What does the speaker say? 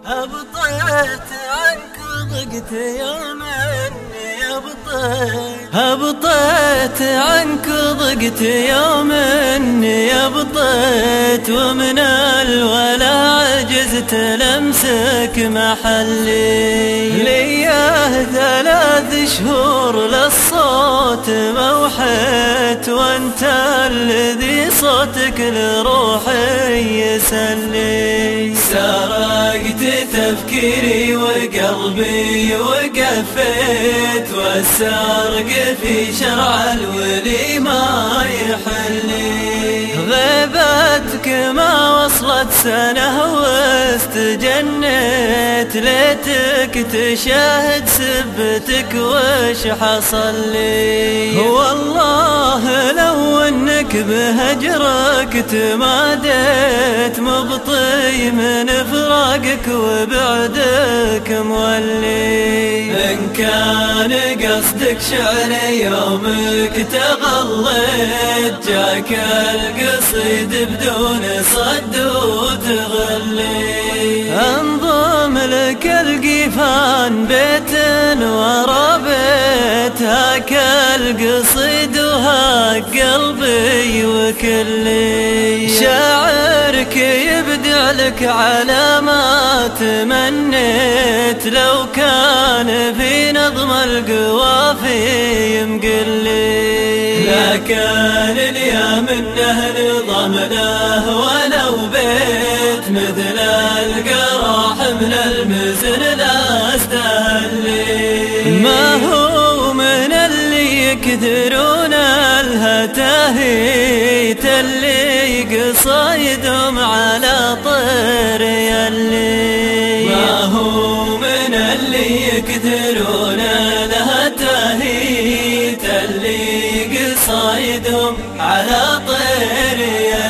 هبطت عنك ضقت هبطت عنك ضقت يوم اني هبطت، ومن الولا عجزت لمسك محلي. ليه 3 شهور للصوت موحت، وانت الذي صوتك لروحي يسلي. سرقت تفكيري وقلبي وقفيت، والسرق في شرع الولي ما يحلي. غيبتك ما وصلت سنة واستجنيت، ليتك تشاهد سبتك وش حصل لي. والله لو انك بهجرك تماديت، مبطي من فراقك وبعدك مولي. إن كان قصدك شعري يومك تغليت، جاك القصيد بدون صد وتغلي. انظم لك القيفان بيت ورا بيت، هاك القصيد وهاك قلبي وكلي. شاعرك يبدع لك على ما تمنيت، لو كان في نظم القوافي مقلي. لكن اليوم منه نظام له ولو بيت، مثل القراح من المزن لا استهلي. ما هو من اللي يكثرون الهتاهيت، اللي قصايدهم على طير يلي. ما هو من اللي يكثرون الهتاهيت، اللي قصايدهم على طير يلي.